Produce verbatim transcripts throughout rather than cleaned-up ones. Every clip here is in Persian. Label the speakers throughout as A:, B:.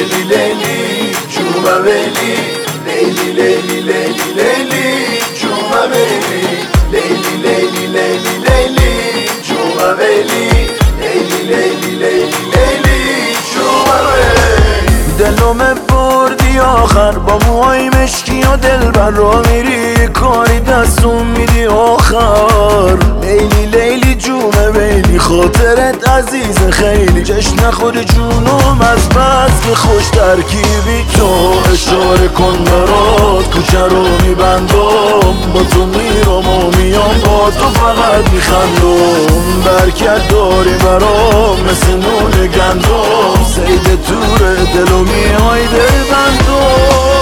A: لیلی لیلی جوما ویلی لیلی لیلی لیلی لیلی جوما ویلی لیلی لیلی لیلی لیلی جوما ویلی لیلی لیلی لیلی لیلی جوما ویلی دلومه بردی آخر با موهای مشکی و دلبر را میری کاری دستون میدی آخر لیلی لیلی جومه ویلی خاطرت عزیز خیلی جشن خود جونم از بس که خوش ترکیبی تو اشاره کن برات کوچه رو میبندم با تو میرم و میام با تو فقط میخندم برکت داری برام مثل نون گندم سید تور دلو میای دل بندم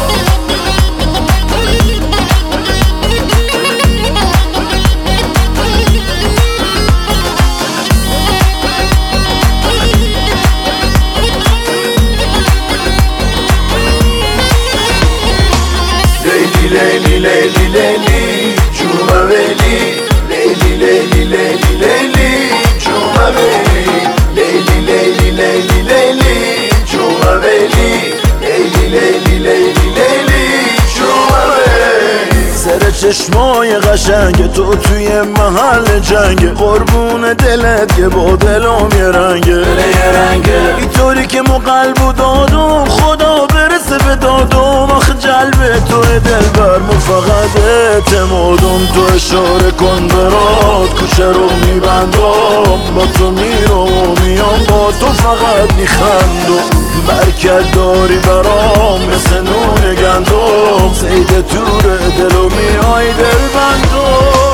A: لیلی لیلی لیلی جوما ویلی لیلی لیلی لیلی لیلی جوما ویلی لیلی لیلی لیلی لیلی جوما ویلی لیلی لیلی لیلی لیلی جوما ویلی سر چشمای قشنگ تو توی محل جنگ قربون دلت که با دلم یه رنگه یه رنگه اینطوری که مو قلب و دادم خدا برسه به دادم آخه جلب تو دلبر مو فقط اعتمادم تو اشاره کن برات کوچه رو میبندم با تو میرم و میام با تو فقط میخندم برکت داری برام مثل نون گندم سید تور دلو میای دل بندم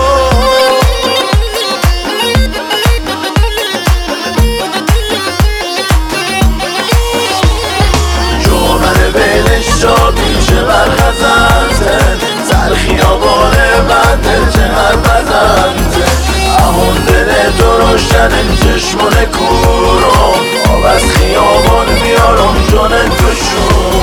A: شا پیش برخزنده سر خیابانه بنده چه هر بزنده اون دل تو روشنه چشمون کورم آب از خیابان میارم جون تو شون